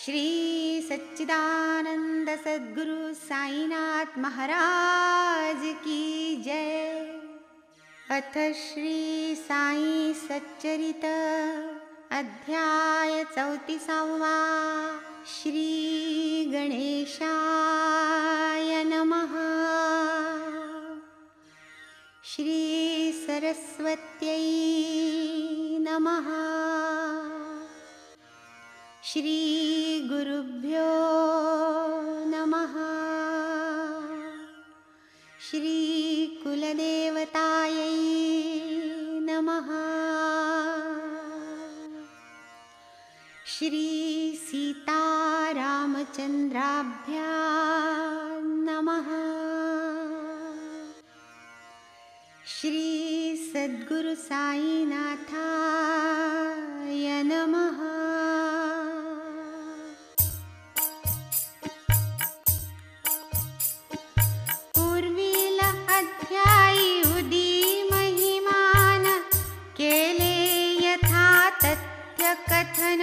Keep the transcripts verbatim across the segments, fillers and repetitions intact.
श्री सच्चिदानंद सद्गुरु साईनाथ महाराज की जय। अथ श्री साई सच्चरित अध्याय चौतीसावा। श्री गणेशाय नमः। श्री सरस्वत्यै नमः। श्री गुरुभ्यो नमः। श्री कुलदेवतायै नमः। श्री सीतारामचन्द्राभ्यां नमः। श्री सद्गुरु साईनाथाय नमः। पूर्वील अध्यायी उदी महिमान केले यथा तथ्य कथन।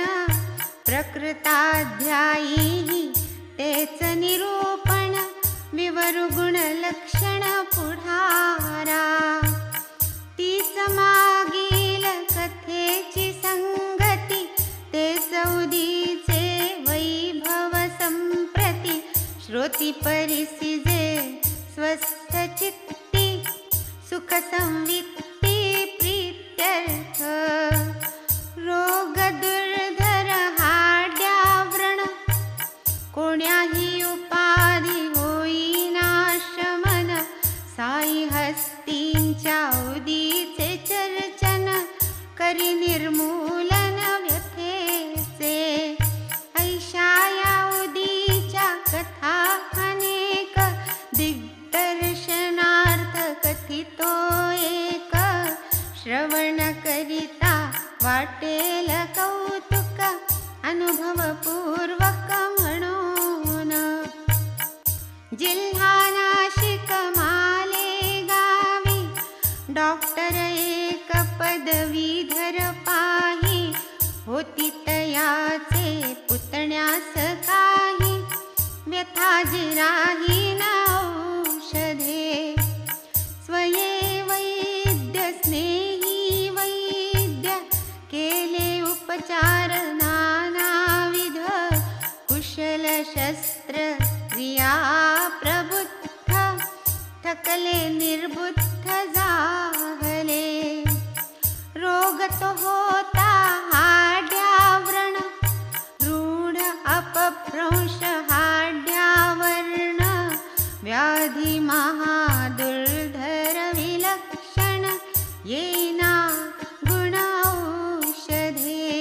प्रकृताध्यायी तेच निरूपण विवरुगुण लक्षण पुढारा। तीच मागील कथेची संगती तेच उदीचे वैभव संप्रती। श्रोती परिसिजे स्वस्थ चित्ती सुख संवित्ती प्रीत्यर्थ। रोग दुर्धर हाड्याव्रण कोण्याही उपाधी होईनाशमन। साई हस्तींच्या उदीचे चर्चन करी निर्मूलन व्यथेचे। ऐशाया उदीच्या कथा अनेक दिग्दर्शनार्थ कथितो एक। श्रवण करिता वाटेल कौतुक अनुभवपूर्वक म्हणून। जिल्हा नाशिक मालेगावी डॉक्टर एक पदवीधर पाही। होती तयाचे पुतण्यास काही व्यथा जिराही न औषधे। स्वये वैद्य स्नेही वैद्य केले उपचार नानाविध। कुशल शस्त्र क्रिया प्रबुद्ध थकले निर्बुद्ध जाहले। रोग तो होता हाड्याव्रण रूढ अपभ्रंश हाड्यावर्ण। व्याधी महादुर्धर विलक्षण येना गुण औषधे।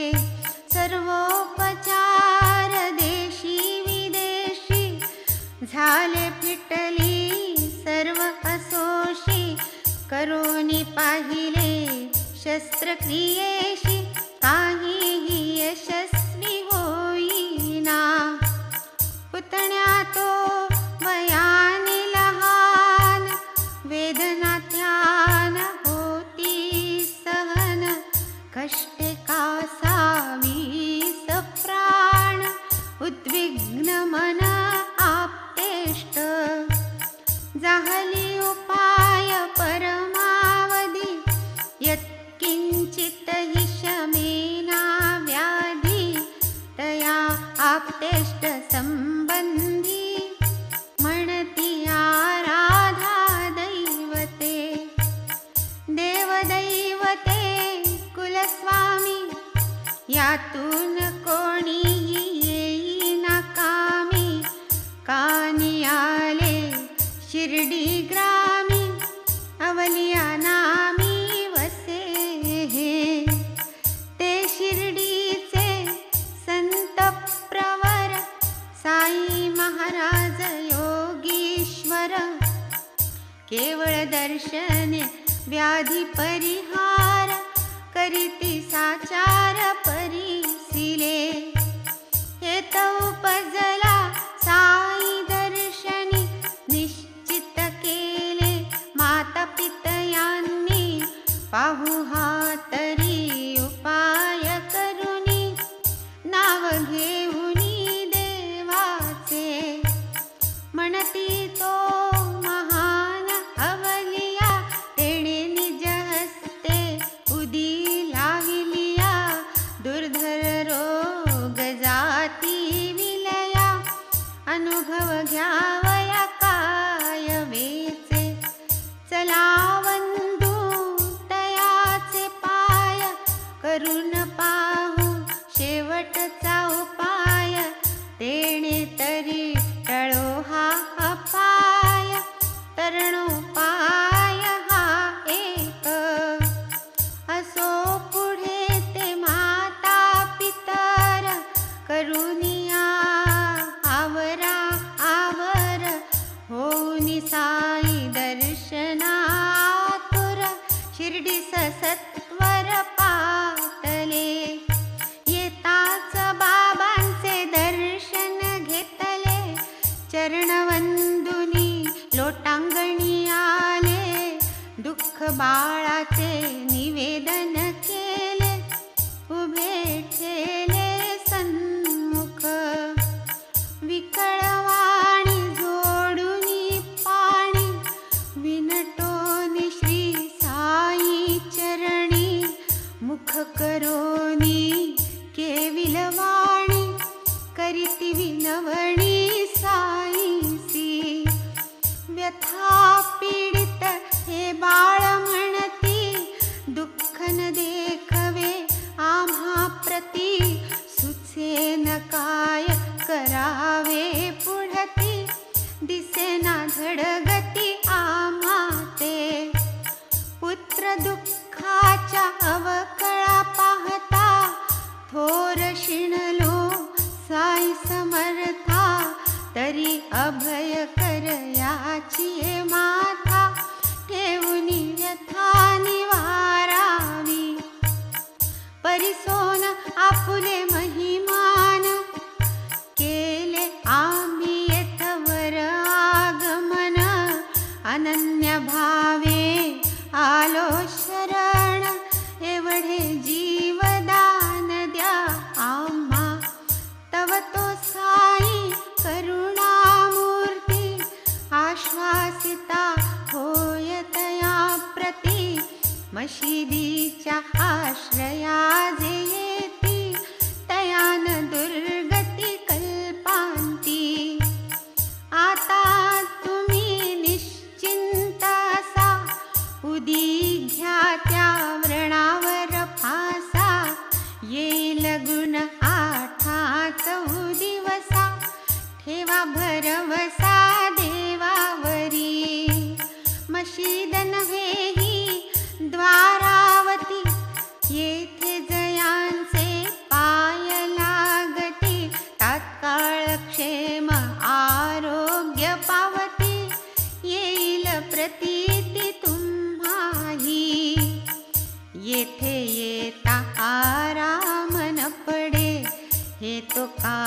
सर्वोपचार देशी विदेशी झाले फिटली सर्व असोशी। करोनी पाहिले शस्त्रक्रियेशी काहीही यशस्वी होईना। पुतण्या तो वयाने लहान वेदना ध्यान होती सहन। कष्टे कासावीस प्राण उद्विग्न मन आप्तेष्ट। जाहली उपाय परमावधी यत्किंचित हि शमेना व्याधी। तया आप्तेष्ट संबंधी म्हणती आराधा दैवते। देवदैवते कुलस्वामी यातून कोणीही येईना कामी। कानी आले शिर्डी ग्रामी अवलिया नामी वसे हे। ते शिर्डीचे संत प्रवर साई महाराज योगीश्वर। केवळ दर्शन व्याधी परिहार करीती साचार परिसिले। हेत उपजला साई दर्शनी निश्चित केले माता पितयांनी। पाहू हा तरी उपाय करुनी नाव घेऊनी करून पाहू शेवटचा उपाय, तेणे तरी टळो हा अपाय. तरणोपाय हा एक असो पुढे ते माता पितर, करुनिया आवरा आवर, होऊनी साई दर्शनातुर. शिर्डीस सत्वर पातले, येताच बाबांचे दर्शन घेतले. चरणवंदुनी लोटांगणी आले, दुःख बाळाचे निवेदन केले. उभे ठेले सन्मुख, विकळवाणी जोडुनी पाणी. विनटोनी श्री साई चरणी, मुख करोनी केविलवाणी. करीती विनवणी साईसी, व्यथा पीडित हे बाळ म्हणती. दुःख न देखवे आम्हा प्रती, सुचेन काय करावे पुढती. दिसेना झडगती आम्हा ते, पुत्र दुःखाच्या अवकळा पाहता. थोर शिणलो साई समर्था, तरी अभय कर याची माथा. ठेवुनी व्यथा निवारावी, परिसोन आपुले महिमान. केले आम्ही येथवर आगमन, अनन्य भावे आलो शरण. एवढे जीवदान द्या आम्हा, तव तो साई करुणामूर्ती. आश्वासिता होय तया प्रती, मशिदीच्या आश्रया जे येती. तयान दुर्गती कल्पांती, आता तुम्ही निश्चिंत असा. उदी घ्या त्या व्रणावर फासा, येईल गुण आठा चौ दिवसा. ठेवा भरवसा देवावरी, मशीद नव्हे ही द्वारावती. येथे जयांचे पाय लागती, तात्काळ क्षेम आरोग्य पावती. येईल प्रतीती तुम्हाही, येथे येता आराम न पडे. हे तो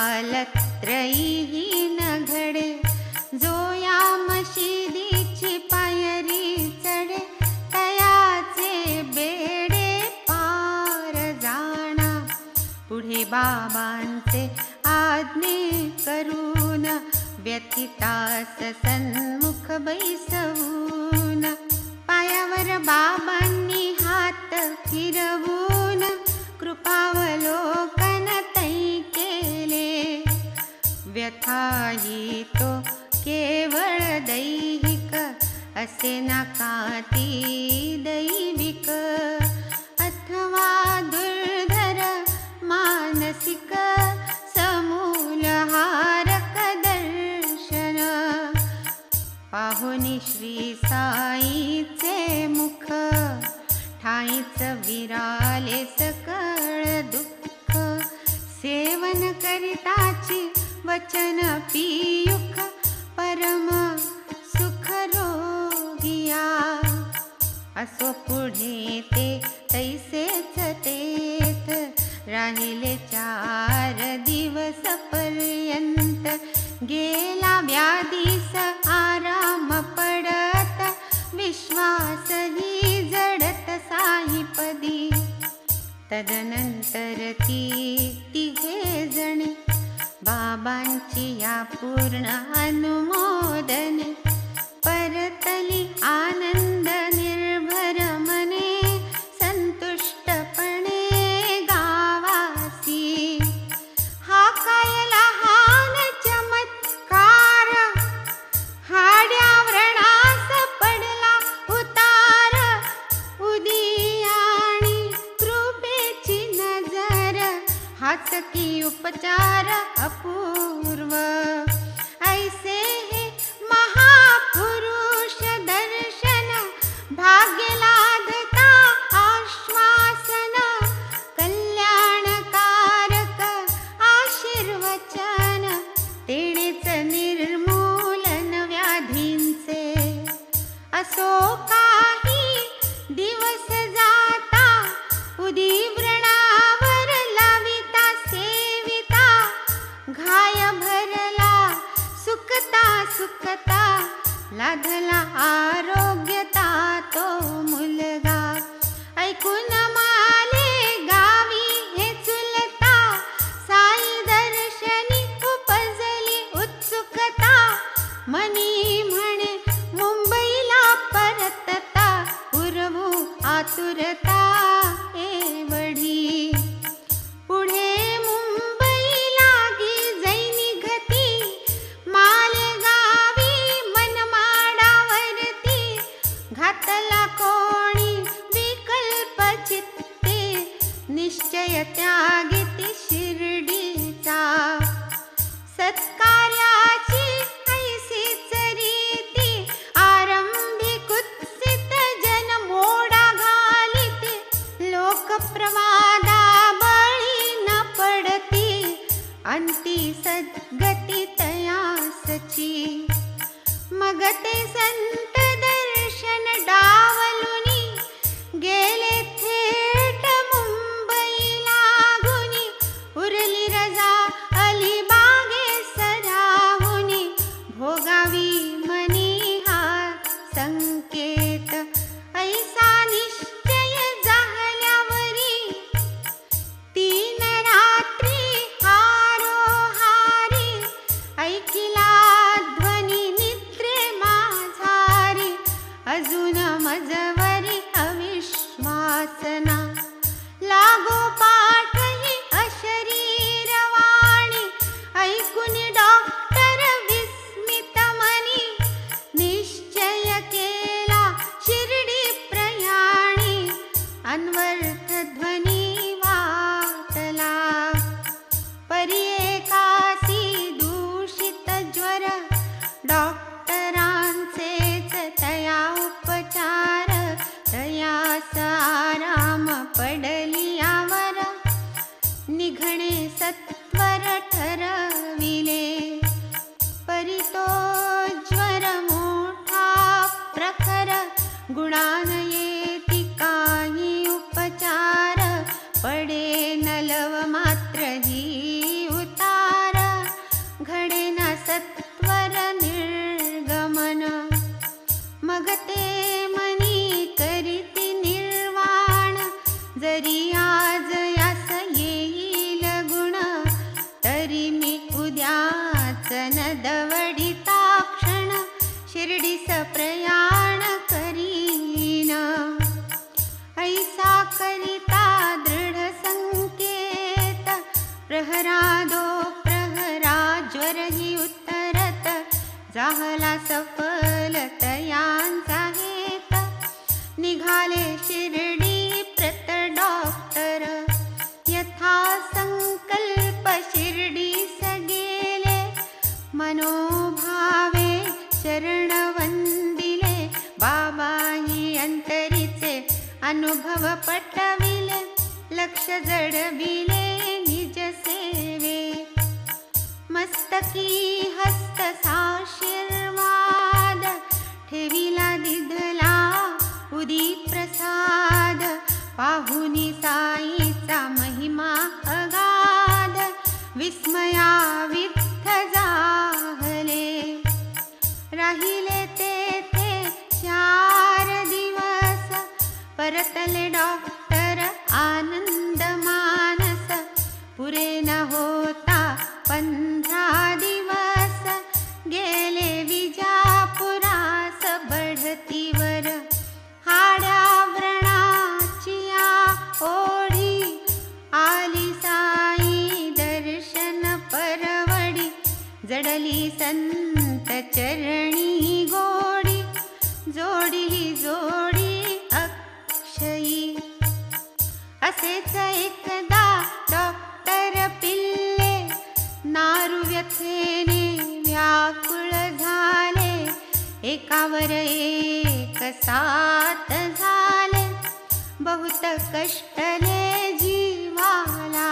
कालत्रयीही न घडे, जो या मशिदीची पायरी चढे. तयाचे बेडे पार जाणा, पुढे बाबांचे आज्ञे करून. व्यथितास सन्मुख बैसवून, पायावर बाबांनी हात फिरवून. कृपावलोकन तै केले, व्यथाही तो केवळ दैहिक. असे नाकाती दैविक, अथवा दुर्धर मानसिक. समूलहारक दर्शन, पाहुनी श्री साईचे मुख. ठाईच विराले सकळ दुःख, सेवन करिताची वचन पियुख. परम सुख रोगिया, असो पुढे ते तैसेच तेथ. राहिले चार दिवस पर्यंत, गेला व्याधीस आराम पडत. विश्वासही जडत साईपदी. तदनंतर ती तिघे जणे, बाबांची या पूर्ण अनुमोदने. परतली आनंद निर्भर मने, संतुष्टपणे गावासी. हा काय लहान चमत्कार, हाड्या व्रणास पडला उतार. उदियाणी कृपेची हाच की उपचार अपूर्व. ऐसे हे महापुरुष दर्शन भाग्य लाधता आश्वासन. कल्याणकारक आशीर्वचन तेणेच निर्मूलन व्याधींचे. असो काही दिवस जाता उदिव्रणावर लाविता सेविता. घाय भरला सुखता सुखता लाधला आरोग्यता तो मुलगा. ऐकून माले गावी हे चुलता साई दर्शनी उपजली उत्सुकता. मनी म्हणे मुंबईला परतता पुरवू आतुरता एवढी. पुढे मुंबई लागी जैनी घती मालेगावी मनमाडावरती. घातला कोणी विकल्प चित्ते निश्चय त्यागिती शिर्डीचा. सत्कार्याची ऐसीच रीती आरंभी कुत्सित जन मोडा घालिते. लोकप्रवादा बळी न पडती अंती सद्गती तयासची. मग ते संत दर्शन डावलुनी गेले थेट मुंबई लागुनी. उरली रजा अलिबागे सराहुनी. भोगावी मनी हा संकेत ऐसा निश्चय जाहल्यावरी. तीन रात्री हारोहारी ऐकिला ध्वनी निद्रे माझारी. अजून मजवरी अविश्वासना लागो पाठही अशरीरवाणी. ऐकून डॉक्टर विस्मित मनी निश्चय केला शिर्डी प्रयाणी. अन्वर्थ ध्वनी वाटला परी एकासी दूषित ज्वर. डॉक्टरांचेच तया उपचार तयास आराम पडली यावर. निघणे सत्वर ठरविले परी तो ज्वर मोठा प्रखर. गुणान येती काही उपचार पडे नलव मात्र ही उतार. घडे न सत्वर निर्गमन मग ते मनी करीती निर्वाण. जरी आज यास येईल गुण तरी मी उद्याच न दवडिता क्षण शिर्डीस प्रयाण करीन. ऐसा करिता दृढ संकेत प्रहरादो प्रहरा ज्वर ही उत्तरत. जाहला सफल तयांचा हेत. निघाले शिर्डी प्रत डॉक्टर यथा संकल्प शिर्डीस गेले. मनोभावे चरण वंदिले. बाबाही अंतरीचे अनुभव पटविले. लक्ष जडविले निज सेवे. मस्तकी हस्त साशीर्वाद ठेविला दिधला उदी प्रसाद. पाहुनी साईचा महिमा अगाध विस्मयावित्थ जाहले. राहिले तेथे चार दिवस परतले डॉक्टर आनंद मानस. पुरे न होता पंधरा दिवस गेले विजापुरास बढतीवर. हाड्या व्रणाचिया ओढी आली साई दर्शन परवडी. जडली संत चरणी गोडी जोडली जोडी अक्षयी. असेच एकदा डॉक्टर एकावर एक साथ झाले, बहुत कष्टले जीवाला.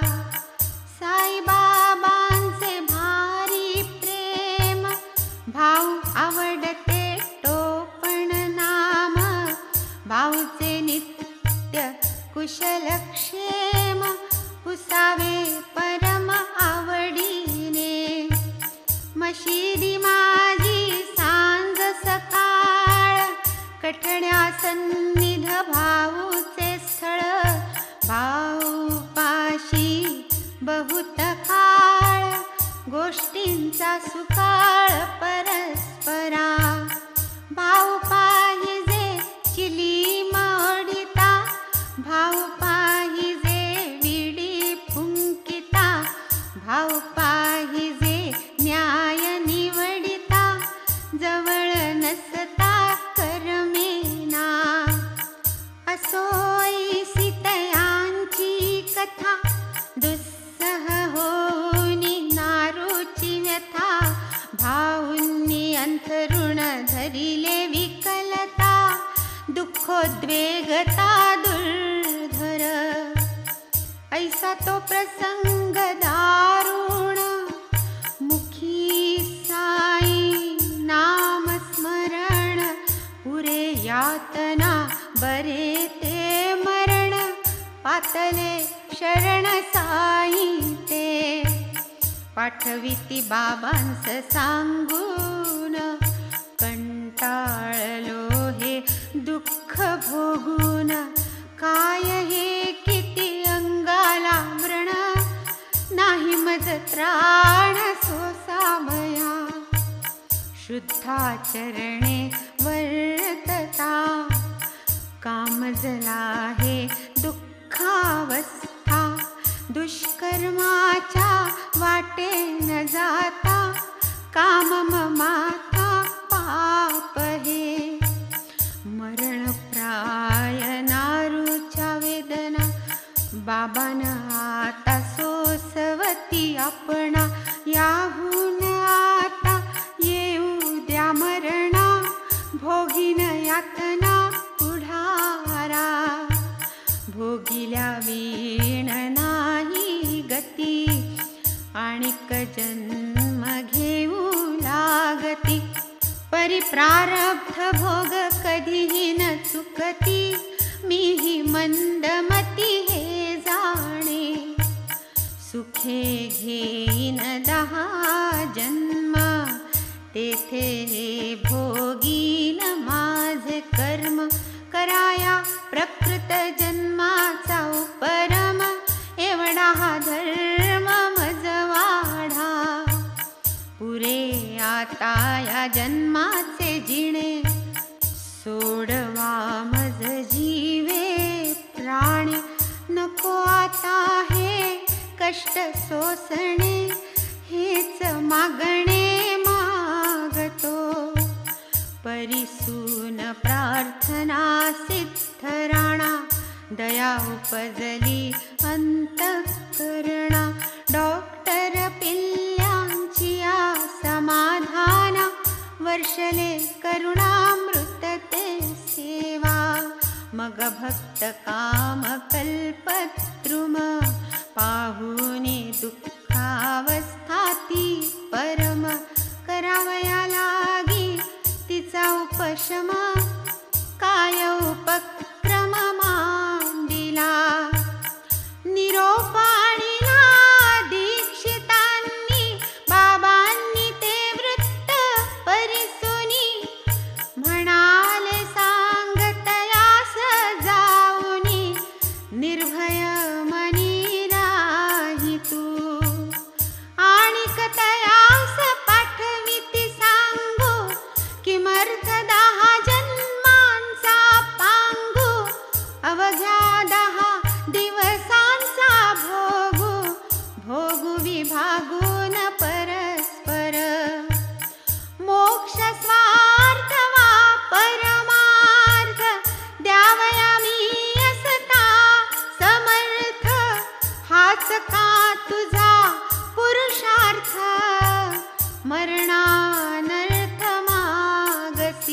साईबाबांचे भारी प्रेम, भाऊ आवडते टोपण नाम. भाऊचे नित्य कुशलक्षेम, पुसावे परम आवडीने. मशिदी माझी सांज सकाळ, कठण्या सन्निध भाऊचे स्थळ. भाऊ पाशी बहुत काळ, गोष्टींचा सुकाळ परस्परा. भाऊ पाहिजे चिली मोडिता, भाऊ पाहिजे विडी फुंकिता. भाऊ पाहिजे न्याय निवडिता, जवळ नसता करमेना. असोई सीतयांची कथा, दुस्सह होनी नारूची व्यथा. भाऊंनी अंथरुण धरिले विकलता, दुःखोद्वेगता दुर्धर. ऐसा तो प्रसंग दारुण, मुखी साई नाम स्मरण. पुरे यातना बरे ते मरण, पातले शरण साई ते. पाठविती बाबांस सांगून, कंटाळलो हे दुःख भोगून. काय हे किती अंगाला व्रण, नाही मज त्राण सोसावया. शुद्धाचरणे वर्तता, कामजला हे दुःखावस्था. दुष्कर्माच्या वाटे न जाता, काम ममाता पाप हे. मरण प्राय नारूच्या वेदना, बाबान आता सोसवती आपणा. याहून आता येऊ द्या मरणा, भोगीन यातना पुढारा. भोगिल्या वीण नाही गती, आणिक जन्म घेऊ लागती. परिप्रारब्ध भोग कधीही न चुकती, मीही मंदमती हे जाणे. सुखे घेईन दहा जन्म, तेथे हे भोगीन माझे कर्म. कराया प्रकृत जन्माचा उपरम, एवढा हा धर्म मज वाढा. पुरे आता या जन्माचे जिणे, सोडवा मज जीवे प्राणी. नको आता हे कष्ट सोसणे, हेच मागणे मागतो. परिसून प्रार्थना सिद्ध राणा, दया उपजली अंतःकरणा. डॉक्टर पिल्ल्यांची या समाधाना, वर्षले करुणामृत ते सेवा. मग भक्त काम कल्पद्रुम, पाहुनी दुःखावस्थाती परम. करावया लागी तिचा उपशम, काय उपक्रम मांडिला. निरोपाणीला दीक्षितांनी, बाबांनी ते वृत्त परिसुनी. म्हणाले सांगतयास जाऊनी, निर्भय मनी राही तू. आणिक तयास पाठविती सांगू, किमर्थ दहा जन्मांचा पांगू. अवघ्या दहा दिवसांचा भोगू, भोगू विभागून परस्पर. मोक्ष स्वार्थ वा परमार्थ, द्यावया मी असता समर्थ. हाच का तुझा पुरुषार्थ, मरणानर्थ मागसी.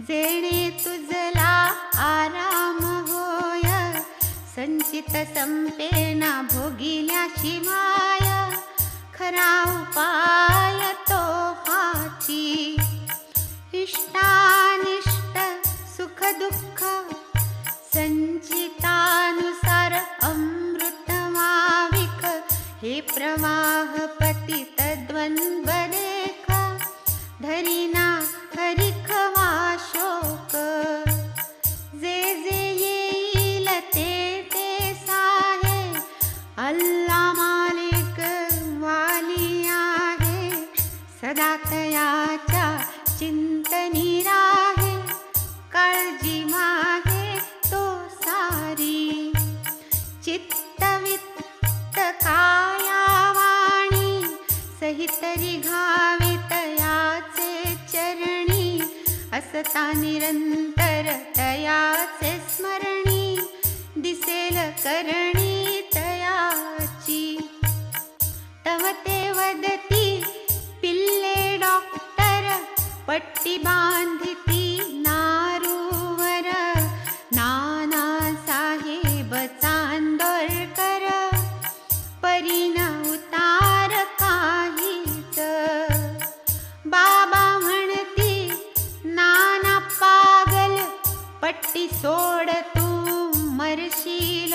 जेणे तुझला आराम होय, संचित संपेना भोगिल्याशी माय, खरा उपाय तो हाची. इष्टानिष्ट सुख दुःख संचितानुसार अमृत माविक, हे प्रवाह पतित द्वंद्व देख, धरिना हरिख वा शोक. जे जे येईल ते ते साहे, अल्ला मालिक वाली आहे, सदा तयाच्या चिंतनी राहे, काळजी मागे तो सारी. चित्तवित्त काया वाणी सहित रिघावे तयाचे चरणी, असता निरंतर तयाचे स्मरणी, दिसेल करणी तयाची. तव ते वदती पिल्ले डॉक्टर, पट्टी बांधिती नारूवर, नाना साहेब चांदोरकर, परीन उतार काहीच. बाबा म्हणती नाना पागल, पट्टी सोड तू मरशील,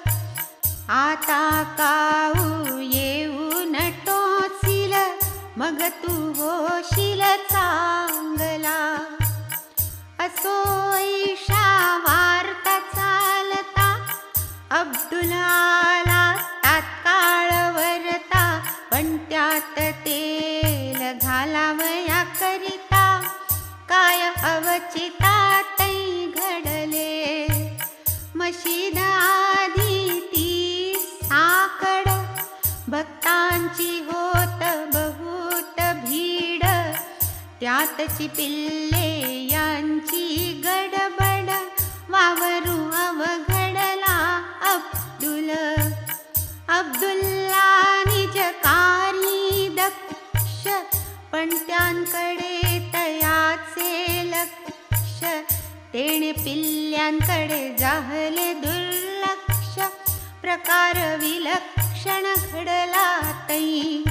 आता काऊ येऊन टोचील, मग तू होशील चांगला. असो ईशा वार्ता चालता, अब्दुल आला तात्काळ वरता, पण त्यात तेल घालावया करिता, काय अवचिता तै घडले. मशीद आधी ती साकड, भक्तांची होत बहुत भीड, त्यातची पिल्ले यांची गडबड, वावरू अवघडला अब्दुल. अब्दुल्ला निजकारी दक्ष, पण त्यांकडे तयाचे लक्ष, तेणे पिल्ल्यांकडे जाहले दुर्लक्ष, प्रकार विलक्षण घडला तै.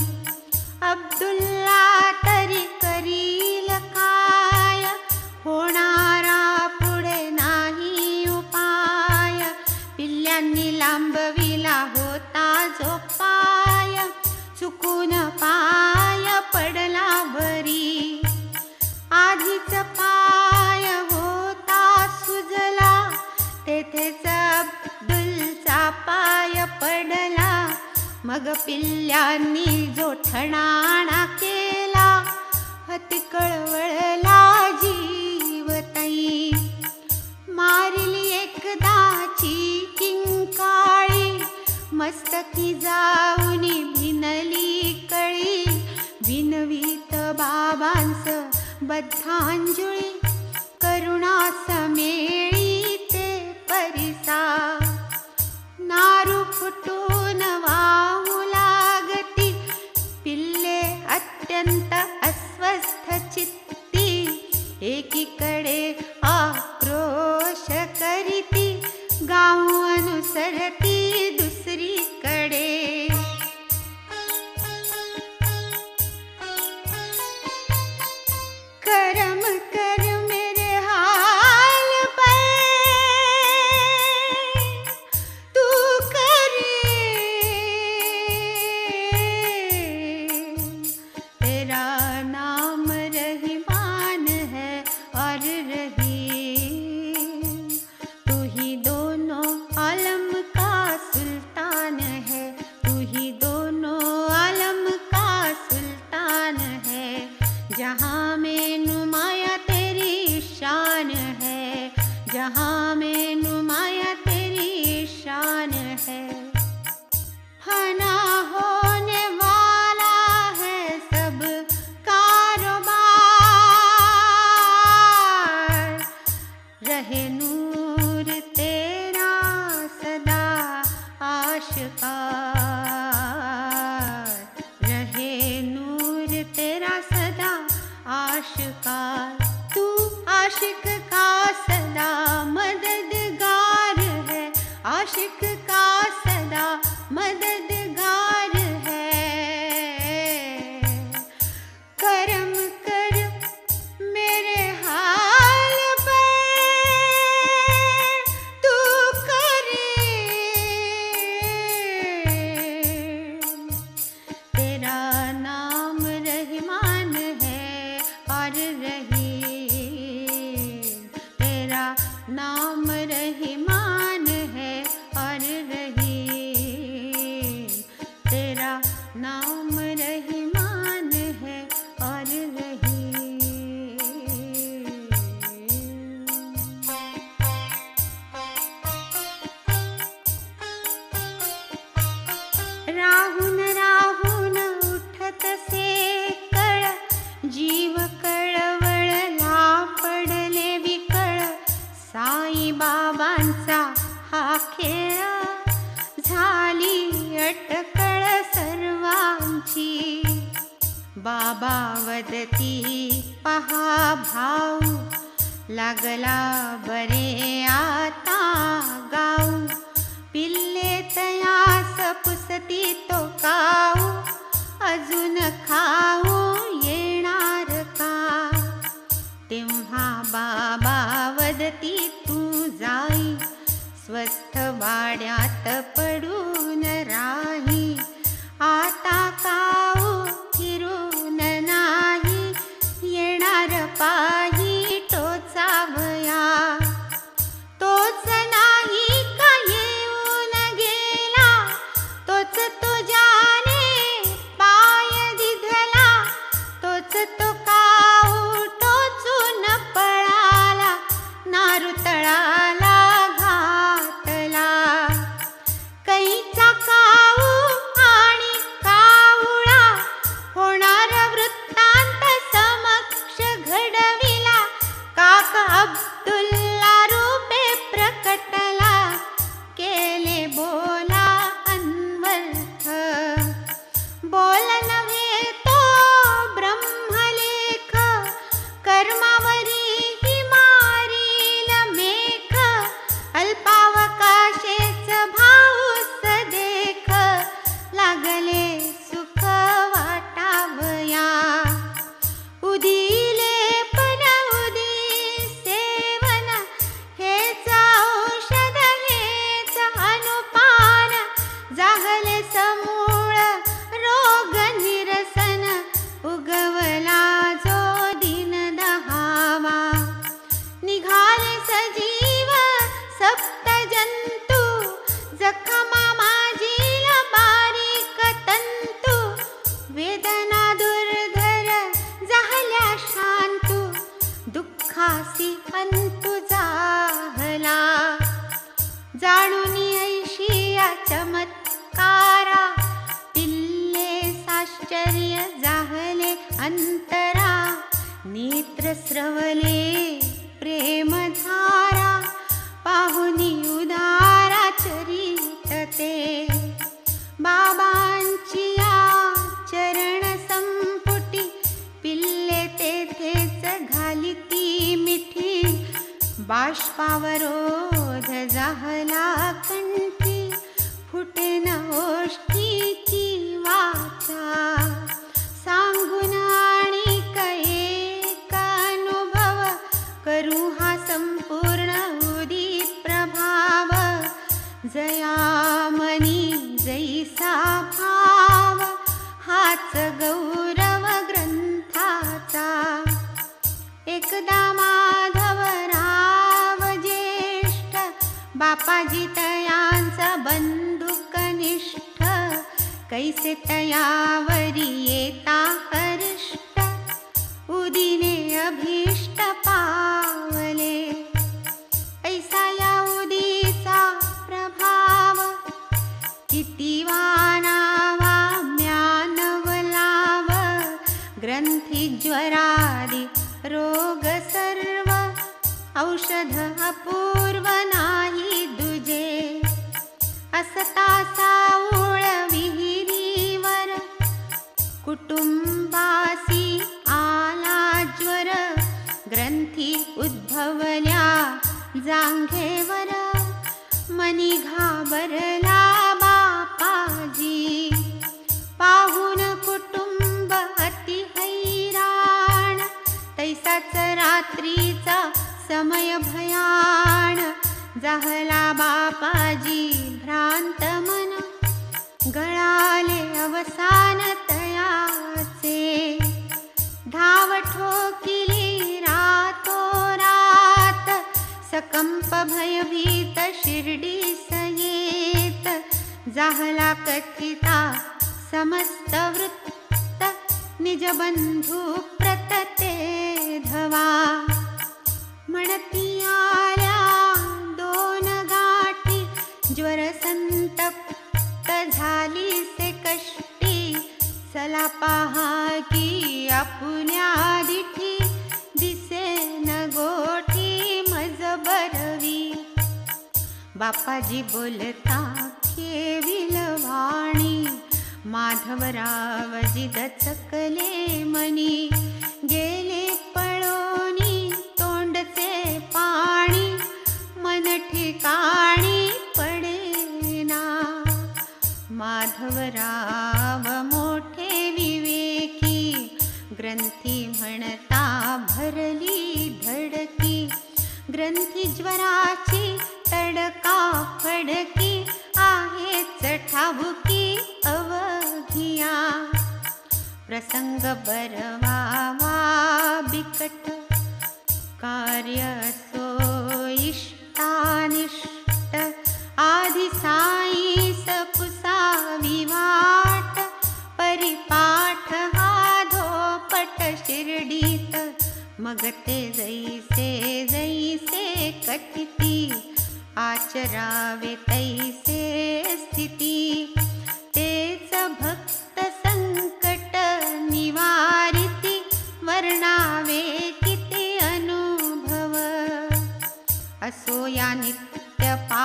अब्दुल्ला तरी करील काय, होणारा पुढे नाही उपाय, पिल्ल्यांनी लांबविला होता जो पाय, चुकून पाय पडला वरी. आधीच पाय होता सुजला, तेथेच अब्दुलचा पाय पडला, मग पिल्ल्यांनी जो ठणाणा केला, अति कळवळला जीव तै. मारिली एकदाची किंकाळी, मस्तकी जाऊन भिनली कळी, विनवीत बाबांस बद्धांजुळी, करुणा समेळी ते परिसा. नारू फुटून वाहू लागती, पिल्ले अत्यंत अस्वस्थ चित्ती, एकीकडे आक्रोश करीती, गाऊ अनुसरती दुसरीकडे. करम कर मेरे हाल पर, तू करे तेरा नाम रहीमान है और रहीम, तू ही दोनों आलम का सुल्तान है, तू ही दोनों आलम का सुल्तान है. जहाँ में नुमाया तेरी शान है, जहाँ में नुमाया तेरी शान है. फना होने वाला है सब कारोबार, रहे नूर तेरा सदा आशिकार, रहे नूर तेरा सदा आशिकार. तू आशिक मददगार है। करम कर मेरे हाल पर तू करे, तेरा नाम रहमान है और रहीम, तेरा नाम रहमान है और रहीम, तेरा नाम रहमान है और रहीम। राहून राहून उठत से कळ, जीव कळवळला पडले विकळ, साई बाबांचा हा खेळ, झाली अटकळ सर्वांची। बाबा वदती पहा भाऊ, लागला बरे आता गाऊ, पिल्ले तयास पुसती तो काऊ, अजून खाऊ येणार का? तेव्हा बाबा वदती तू जाई, स्वस्थ वाड्यात पडून राही, आता काऊ फिरून नाही, येणार पाही टोचावया, तोच नाही का येऊन गेला, तोच तुझ्याने पाय दिधला, तोच तो काऊ टोचून पळाला, नारुतळाला घातला। कैचा काऊ आणि कावळा, होणार वृत्तांत समक्ष घडविला, काका अब्दुल्ला रूपे प्रकटला, केले बोला अन्वर्थ, बोल नव्हे तो ब्रह्मलेख, कर्मावरी ही मारील मेख, अल्पावकाशेच भाऊस देख, लागले सुख वाटावया, उदिले पण उदी सेवन, हेच औषध हेच अनुपान, जाहले समूळ रोग निरसन, उगवला जो दिन दहावा, निघाले सजीव सप्त जंतू, जखमा माझील बारीक तंतू, वेदना दुर्धर झाल्या शांतू, दुःखासी अंतू जाहला, जाणून ऐशिया चमत्कारा, पिल्ले साश्चर्य जाहले अंतरा, नेत्र स्रवले प्रेमधारा, पाहुनी उदारा चरित ते, बाबांची या चरण संपुटी, पिल्ले तेथेच घालिती मिठी, बाष्पावरोध जाहला कंठी, फुटेन ओष्ठीची वाचा, सांगून आणिक एक अनुभव, करू हा संपूर्ण उदित प्रभाव, जयामनी जैसा भाव, हाच गौरव ग्रंथाचा। एकदा माधवराव ज्येष्ठ, बापाजी तयांचा बंधू कनिष्ठ, कैसे तयावरी येता हरिष्ट, उदिने अभीष्ट पावले, ऐसा या उदीचा प्रभाव, किती वानावा म्यानवलाव, ग्रंथी ज्वरादि रोग सर्व, औषध अपूर्व नाही दुजे, असता साऊळ विहिरीवर, कुटुंबासी आला ज्वर, ग्रंथी उद्भवल्या जांघेवर, मनी घाबरला बापा जाहला बापाजी भ्रांत मन, गळाले अवसान तयाचे. धाव ठोकिली रातोरात, सकंप भयभीत शिर्डीस येत. जाहला कथिता समस्त वृत्त, निजबंधू प्रतते धवा. म्हणती आल्या दोन गाठी, ज्वर संतप्त झाली से कष्टी. चला पहा की आपुल्या दिठी, दिसे न गोठी मज बरवी. बापाजी बोलता केविल वाणी, माधवराव जिद चकले मनी. गेले पळोनी तोंडचे पाणी, मन ठिकाणी पडेना. माधवराव मोठे विवेकी, ग्रंथी म्हणता भरली धडकी. ग्रंथी ज्वराची तडका फडकी, आहेच ठाऊकी अवघिया. प्रसंग बरवावा बिकट, कार्य असो इष्टानिष्ट. आधी साईस पुसावी वाट, परिपाठ हा धोपट शिर्डीत. मग ते जैसे जैसे कथिती, आचरावे तैसे स्थिती. तेच भक्त संकट निवारिती, वर्णावे किती अनुभव. असो या नित्य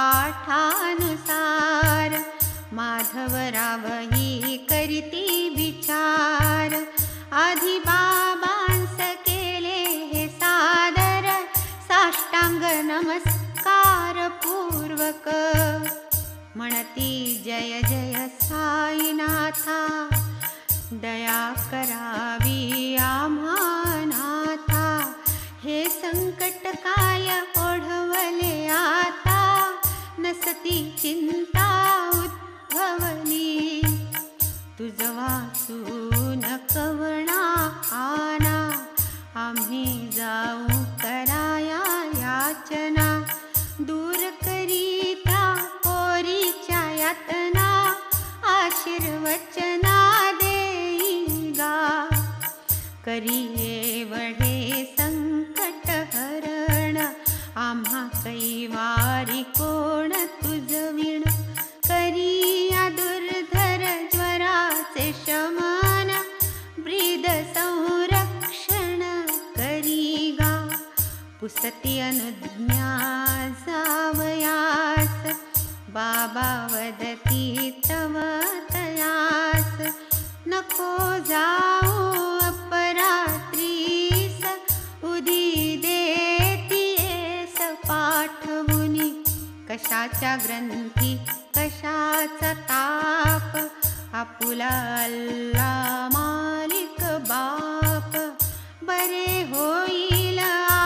पाठानुसार, माधवराव ही करीती विचार. आधी बाबांस केले हे सादर, साष्टांग नमस्कार पूर्वक. म्हणती जय जय साईनाथा, दया करावी आम्हा नाथा. हे संकट काय ओढवले आता, नसती चिंता उद्भवली. तुझ वाचून कवणा आना, आम्ही जाऊ कराया याचना. दूर करीता पोरीच्या यातना, आशीर्वचना देईगा. करिये वढे संकट हरण, आम्हा कैवारी कोण तुझविण. करिया दुर्धर ज्वराचे शमन, ब्रीद संरक्षण करीगा. पुसती अनुज्ञा जावयास, बाबा वदती तव तयास. नको जाऊ अपरात्रीस, उदी देतीयेस पाठवुनी. कशाच्या ग्रंथी कशाचा ताप, आपुला अल्ला मालिक बाप. बरे होईल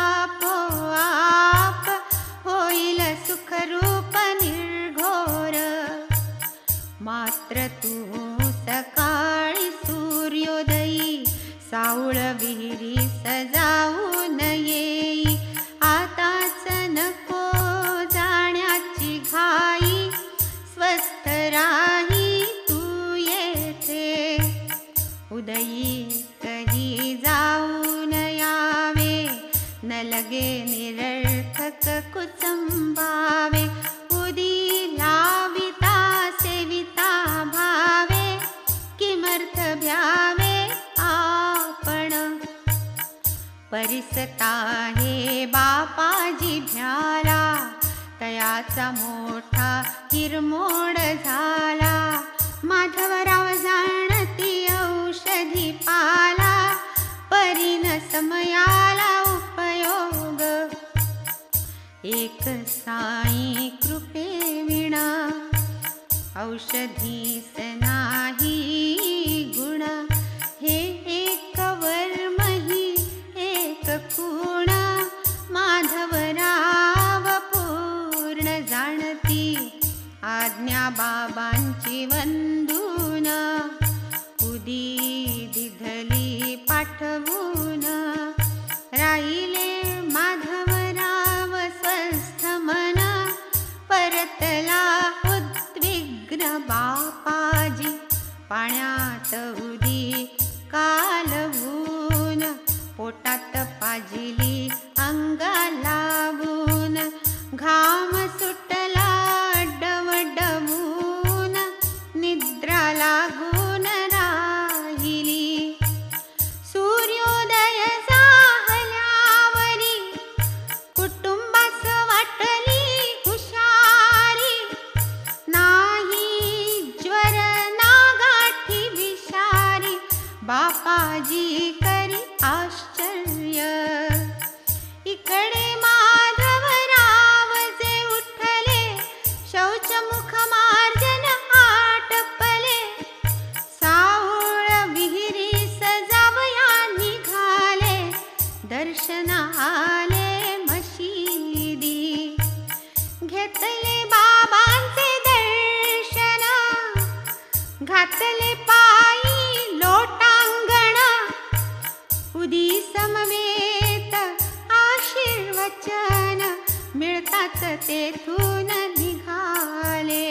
आपोआप, होईल सुखरूप निर्घोर. मात्र तू सकाळी सूर्योदयी, सावळ विहिरीस जाऊन येई. आताच नको जाण्याची घाई, स्वस्थ राही तू येथे. उदयी कधी जाऊन यावे, न लगे निरर्थक कुचंबावे. उदी लाविता सेविता भावे, किमर्थ भ्यावे आपण. परिसता हे बापाजी भ्याला, तयाचा मोठा हिरमोड झाला. माधवराव जाणती औषधी पाला, परीन समयाला उपयोग. एक साई कृपे विणा, औषधीस नाही गुण. हे एक वर्मही एक खूण, माधवराव पूर्ण उदी दिधली पाठवून राहिले माधवराव स्वस्थ मन परतला उद्विग्न बापाजी पाण्यात उदी कालवून पोटात पाजिली अंगालावून घाम सुटला डवडवून निद्रा लागून राहिली सूर्योदय झाल्यावरी कुटुंबास वाटली हुशारी नाही ज्वर ना गाठी विषारी बापाजी करी आश्चर्य इकडे माधवराव जे उठले शौचमुख मार्जन आटपले सावळ विहिरी सजावया निघाले दर्शन आले मशिदी घेतले बाबांचे दर्शन घातले पायी लोटांगण उदी समवेत आशीर्वचन मिळताच तेथून निघाले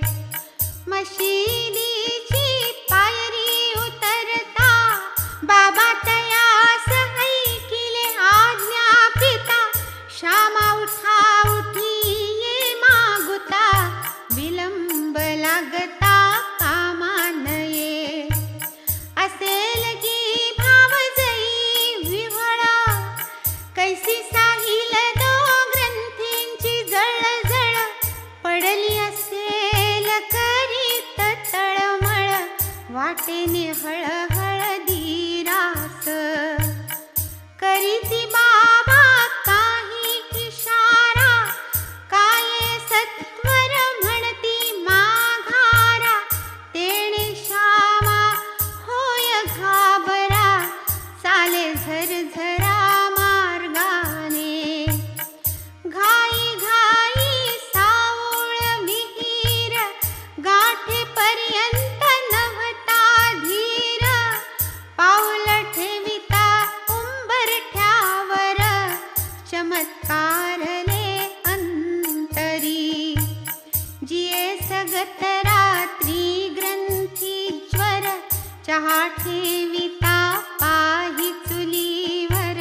मशिदीची पायरी उतरता बाबा तयास ऐकिले आज्ञा पिता श्यामा उठा उठी ये मागुता विलंब लागता कामा नये असेल की भावजई विव्हळा कैसी साहिल दो ग्रंथींची जळजळ पडली असेल करीत तळमळ वाटेने हळहळ धीरास करीती बाबा काही इशारा काय सत्वर म्हणती माघारा तेणे श्यामा होय घाबरा चाले झरझरा मार्गाने घाई घाई सावळ विहीर गाठे पर्यंत नव्हता धीर पाऊल ठेविता उंबरठ्यावर चमत्कारले अंतरी जिये सगत रात्री ग्रंथी ज्वर चहा ठेविता पाही चुलीवर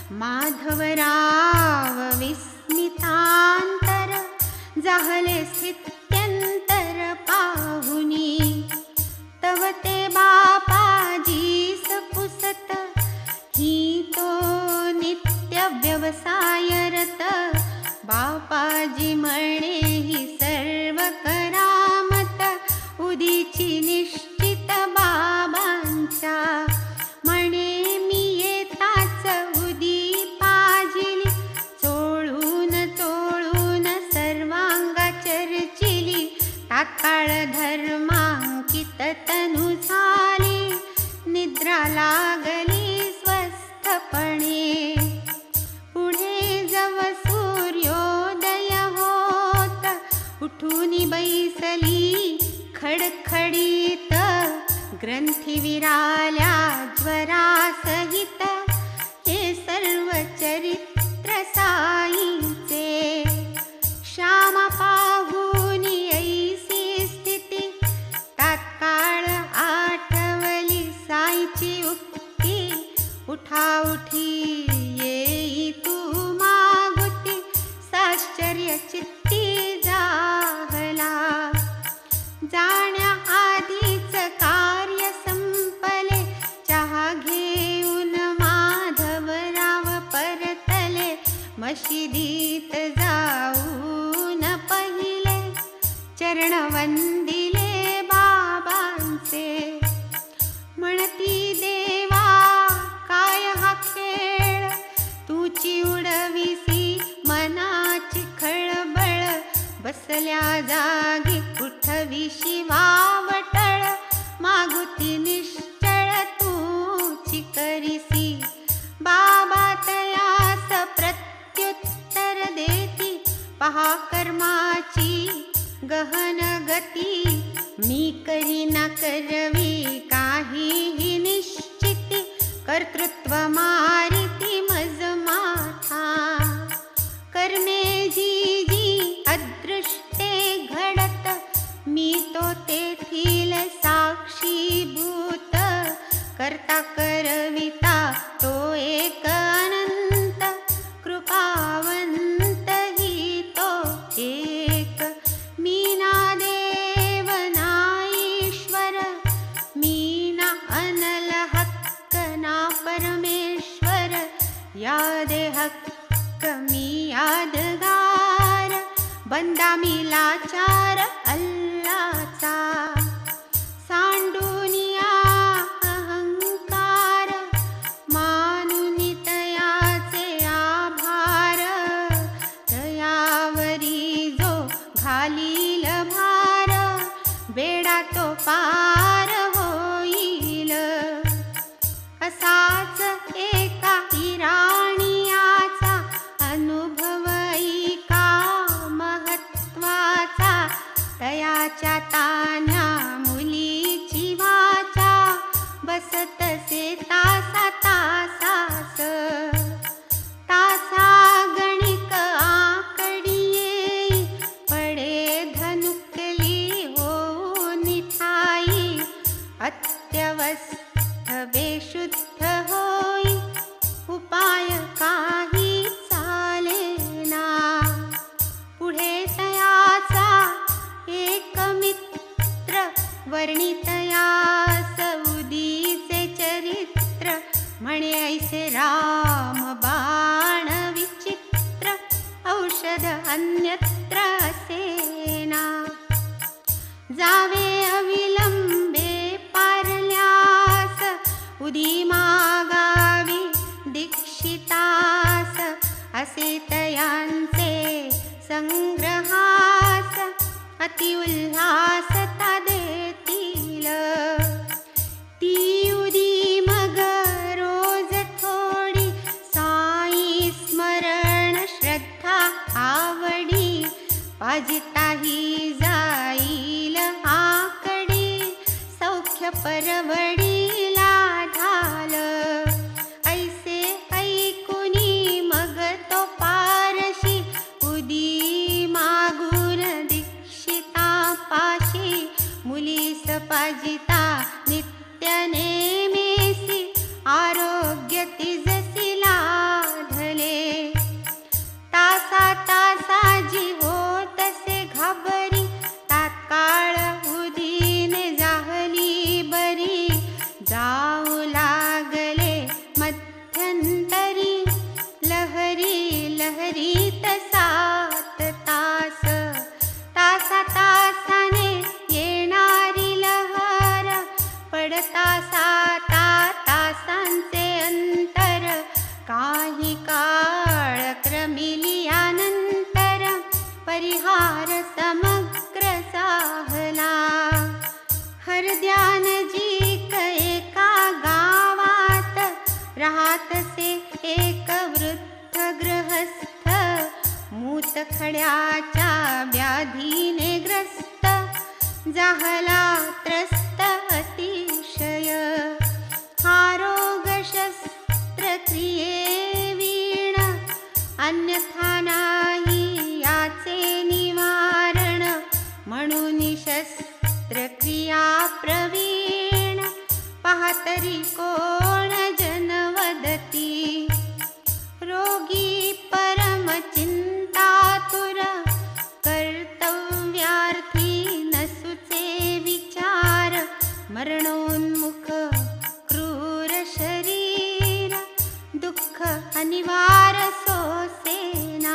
माधवराव विस्मितांतर जाहले स्थित्यंतर पाहुनी तव ते बापाजी सपुसत ही तो नित्य व्यवसायरत बापाजी म्हणे ही सर्व करामत उदीची निश्चित बाबांच्या म्हणे मी येताच उदी पाजिली चोळून चोळून सर्वांगा चर्चिली तात्काळ धर्मांकित तनु झाली निद्रा लागली स्वस्थपणे पुढे जव सूर्योदय होत उठून बैसली खडखडीत ग्रंथी विराल्या ज्वरासहित हे सर्व चरित्र साईचे श्यामा पाहुनी ऐसी स्थिती तात्काळ आठवली साईची उक्ती उठा उठी येई तू मागुती साश्चर्य चित्ती जाहला जाण्या आधीच कार्य संपले चहा घेऊन करवी काहीही निश्चिती, कर्तृत्व मारिती मज माथा. कर्मे जी जी अदृष्टे घडत, मी तो तेथील साक्षीभूत. करता करविता तो एक अनंत, कृपावंत ही तो एक. मी ना देव ना ईश्वर, मी ना अनल हक्क ना परमेश्वर. याद हक्क मी यादगार, बंदा मी लाचार अल्लाचा. सांडूनिया अहंकार, मानुनी तयाचे आभार. तयावरी जो घालील भार, बेडा तो पार होईल. असाच एका इराणियाचा अनुभव ऐका महत्वाचा. तयाच्या तान्ह्या मुलीची वाचा, बसतसे तासा तासास. तासा गणिक आकडिये, पडे धनुकली होऊन ठाई. अत्यवस्थ बेशुद्ध होई, उपाय काही चालेना. पुढे तयाचा एक मित्र, वर्णितयास उदीचे चरित्र. म्हणे ऐसे राम बाण विचित्र, औषध अन्यत्र असेना. जावे अविलंबे पारल्यास, उदी मागावी दीक्षितास. असे तयांचे संग्रहास, अतिउल्हासता देतील. ती उदी मग रोज थोडी, साई स्मरण श्रद्धा आवडी. पाजिताही जाईल आकडी, सौख्य परवडीला ढाल. ऐसे ऐकुनी मग तो पारशी, उदी मागून दीक्षिता पाशी. मुलीस पाजिता नित्य नेमेसी, आरोग्य तिजसी लाधले. तासा तासा जी होतसे घाबरी, तात्काळ उदीने जाहली बरी. जाऊ लागले मध्यंतरी, लहरी लहरीत सात तास. तासा तासाने येणारी लहर, पडता साता तासांचे अंतर. काही काळ क्रमिलियानंतर, परिहार समग्र साहला. हरद्यानजीक एका गावात, राहतसे एक वृद्ध गृहस्थ. मूतखड्याच्या व्याधीने ग्रस्त, जाहला त्रस्त अतिशय. हा रोग शस्त्रक्रिये वीण, अन्यथा नाही याचे निवारण. म्हणून शस्त्रक्रिया प्रवीण, पाहतरी कोण जनवदती. रोगी परम चिंतातुर, कर्तव्यार्थी नसुचे विचार. मरणोन्मुख क्रूर शरीर, दुःख अनिवार सोसेना.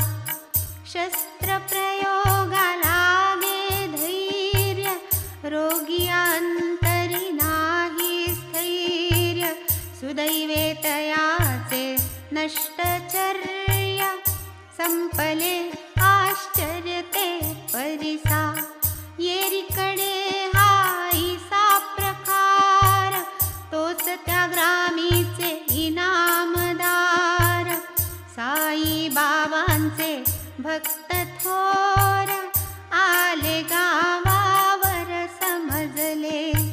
शस्त्रप्रयोगा लागे धैर्य, रोगी अंतरी नाही स्थैर्य. सुदैवे तयाचे नष्टचर्य, संपले आश्चर्य ते परिसा. येरीकडे हाईसा प्रकार, तोच त्या ग्रामीचे इनामदार. साई बाबांचे भक्त थोर, आले गावावर समजले.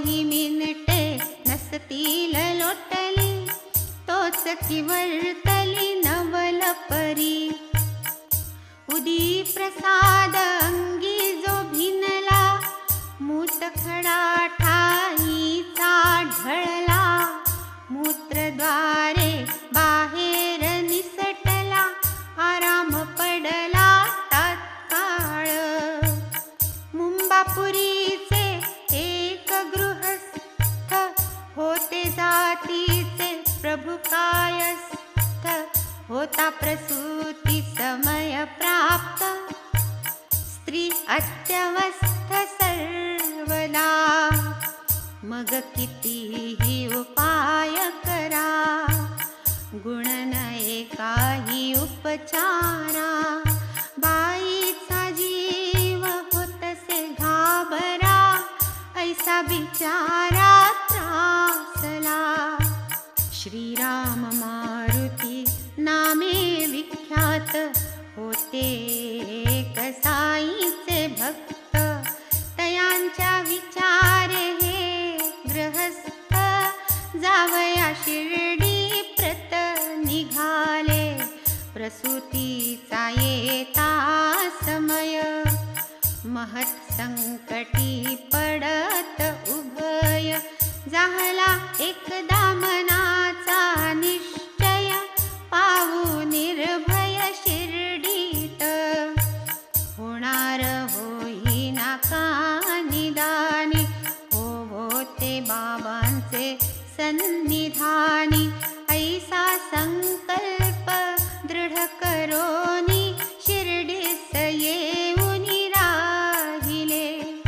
ही मिनटे नसतील लोटली, तोच की वर्तली नवल परी. उदी प्रसाद अंगी जो भिनला, मूतखडा ठाईचा ढळला. मूत्रद्वारे बाहेर निसटला, आराम पडला तात्काळ. मुंबापुरीचे एक गृहस्थ, होते जातीचे प्रभु कायस्थ. होता प्रसूती समय प्राप्त, स्त्री अत्यवस्थ सर्वदा. मग कितीही उपाय करा, गुण नये काही उपचारा. बाईचा जीव होतसे घाबरा, ऐसा बिचारा त्रासला. श्रीराम मारुती नामे विख्यात, होते कसाईचे भक्त. तयांच्या विचारे हे गृहस्थ, जावया शिर्डी प्रत निघाले. प्रसूतीचा येता समय, महत् संकटी पडत उभय. झाला एकदा मनाचा निश्चय, पाहू निर्भय शिर्डीत. होणार होईना का निदानी, हो होते बाबांचे सन्निधानी. ऐसा संकल्प दृढ करोनी, शिर्डीस येऊनी राहिले.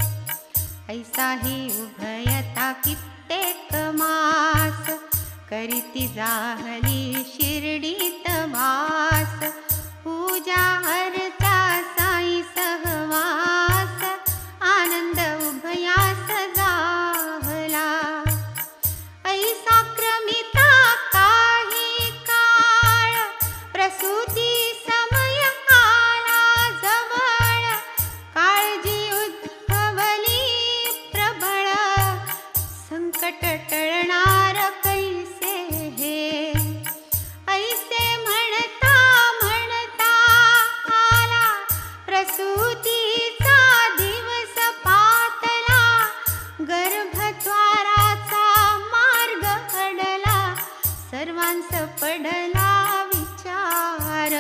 ऐसा ही उभयता कित्येक मास, करीती जाहली शिर्डीत वास. पूजा अर्चा साई सहवास, आनंद उभयास जाहला. ऐसा क्रमिता काही काळ, प्रसूती समय आला जवळ. काळजी उद्भवली प्रबळ, संकट टळणार कैसे हे. ऐसे म्हणता म्हणता आला, प्रसूतीचा दिवस पातला. गर्भद्वाराचा मार्ग अडला, सर्वांस पडला विचार.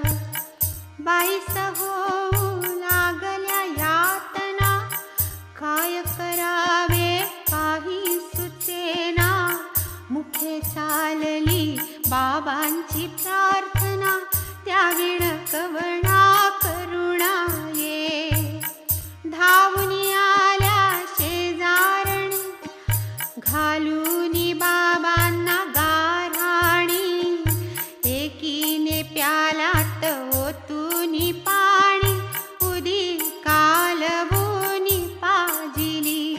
बाईस होऊ लागल्या यातना, काय करावे काही सुचेना. मुखे चालली बाबांची प्रार्थना, त्याविण कवना करुणा ये. धावूनी आल्या शेजारणी, घालूनी बाबांना गाऱ्हाणी. एकीने प्यालात ओतूनी पाणी, उदी कालवूनी पाजिली.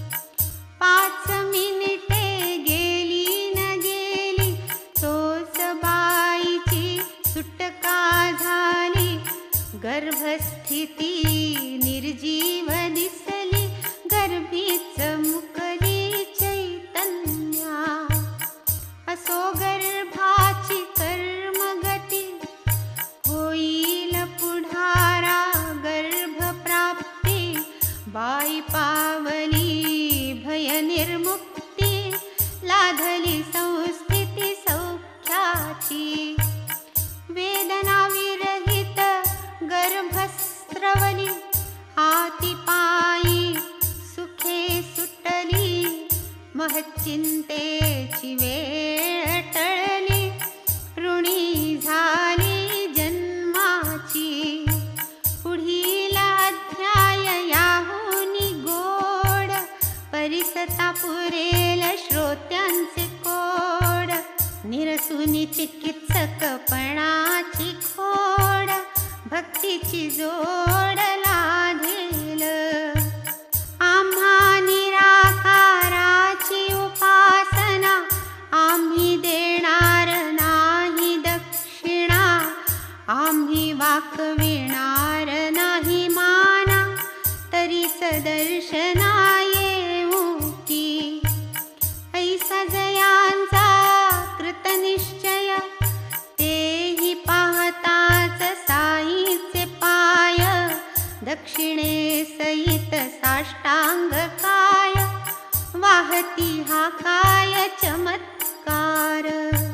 पाच मिनिटे गेली न गेली, तोच बाईची सुटका झाली. गर्भस्थिती निर्जीव दिसली, गर्भीच मुकली चैतन्या. असो गर्भाची कर्मगती, होईल पुढारा गर्भप्राप्ती. बाई पावली भय निर्मुक्ती, लाधली संस्थिती सौख्याची. वेदना विरहित गर्भस्रवली, हाती पायी सुखे सुटली. महच्चिंतेची वेळ टळली, ऋणी झाली जन्माची. पुढील अध्याय याहुनी गोड, परिसता पुरेल श्रोत्यांचे कोड. निरसुनी चिकित्सकपणाची खोड, भक्तीची जोड लाधेल. आम्हा निराकाराची उपासना, आम्ही देणार काय चमत्कार,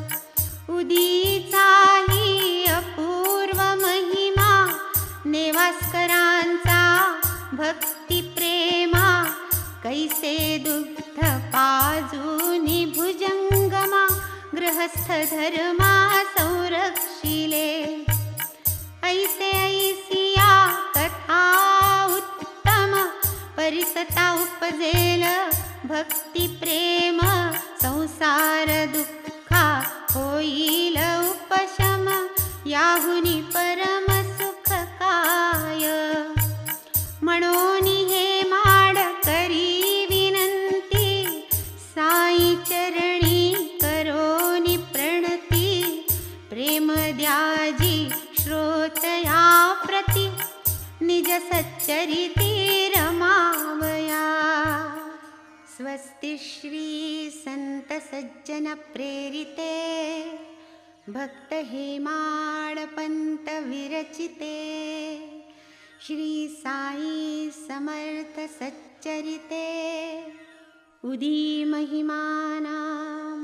उदीचाही अपूर्व महिमा, नेवास्करांचा भक्ती प्रेमा, कैसे दुग्ध पाजूनी भुजंगमा, गृहस्थ धर्मा संरक्षिले, ऐसे ऐसिया कथा उत्तम, परिसता उपजेल भक्ती प्रेम, संसार दुःखा होईल उपशम, याहुनी परम सुख काय, म्हणोनी हे माड करी विनंती, साई चरणी करोनी प्रणती, प्रेम द्याजी श्रोतया प्रति, निज सच्चरिती रमावया। स्वस्ति श्री संत सज्जन प्रेरिते, भक्त हेमाडपंत विरचिते, श्री साई समर्थ सच्चरिते, उदी महिमा नाम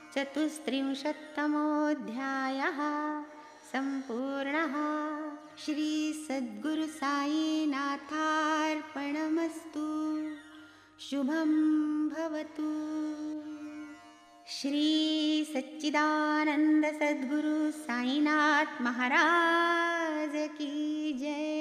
चतुस्त्रिंशत्तमोऽध्यायः सम्पूर्णः। श्री सद्गुरु साईनाथार्पणमस्तु। शुभं भवतु। श्री सच्चिदानंद सद्गुरु साईनाथ महाराज की जय।